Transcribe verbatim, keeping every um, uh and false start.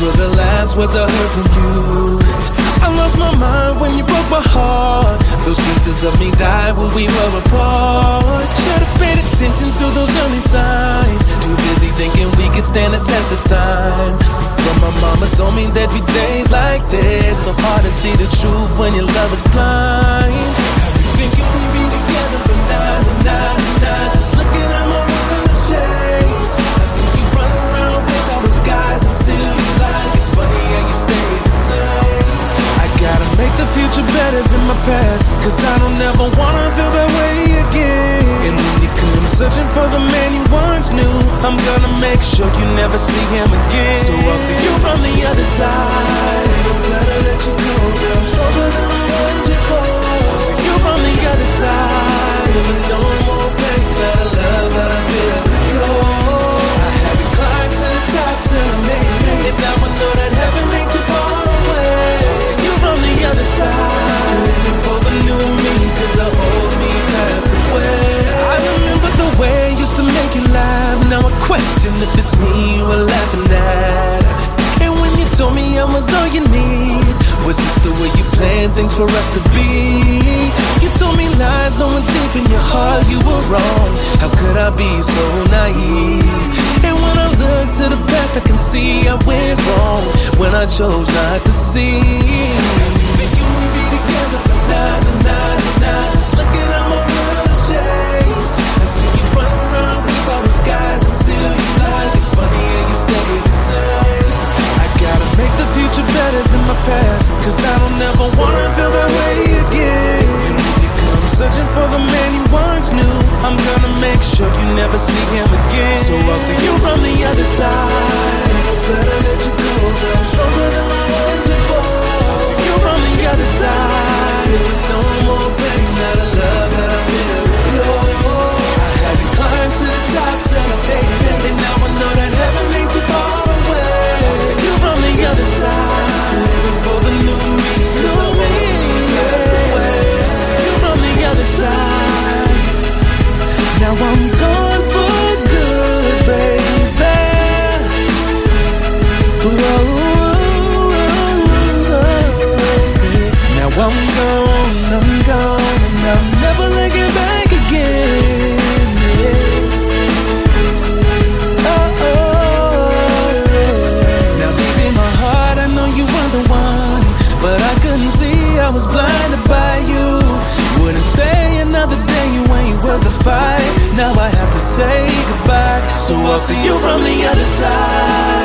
were the last words I heard from you. I lost my mind when you broke my heart. Those pieces of me died when we were apart. Should've paid attention to those early signs. Too busy thinking we could stand the test of time. But my mama told me there'd be days like this. So hard to see the truth when your love is blind. You thinking we'd be together, but nah, nah, nah, nah. Just looking at my room shades. I see you running around with all those guys and still you lie. It's funny how you stay the same. I gotta make the future better than my past, cause I don't ever wanna feel that way again. And when you come searching for the man you once knew, I'm gonna make sure you never see him again. So I'll see you from the other side. I'm gonna let you go, girl. I'm stronger than I was before. I'll see you from the other side. And no more pain, that I love that I feel is pure. I had to climb to the top till I made it, and now I know that heaven ain't too far away. I'll see you from the other side. Waiting for the new me, cause the old me passed away. I remember the way I used to make you laugh. Now I question if it's me you were laughing at. And when you told me I was all you need, was this the way you planned things for us to be? You told me lies, knowing deep in your heart you were wrong. How could I be so naive? And when I look to the past I can see I went wrong when I chose not to see. Thinking we'd be together, but nah, nah, nah, nah. Just looking at my world shades. I see you running around with all those guys and still you lie. It's funny how you stay the same. I gotta make the future better than my past, cause I don't ever wanna feel that way again. And when you come searching for the man you once knew, I'm gonna make sure you never see him again. So I'll see you from the other side. Better let you go, girl. I'm stronger than I was before. I'll see you from the other side. No more pain, that I love that I feel is pure. I had to climb to the top till I made it, and now I know that heaven ain't too far away. I'll see you from the other side. Living for the new me, cause the pain passed away. I'll see you from the other side. Now I'm gone for good, baby. Whoa, now I'm gone, I'm gone, and I'm never looking back again. Yeah. Oh, oh, now deep in my heart I know you were the one, but I couldn't see, I was blinded by you. Wouldn't stay another day, you ain't worth the fight. Now I have to say goodbye, so I'll see you from the other side.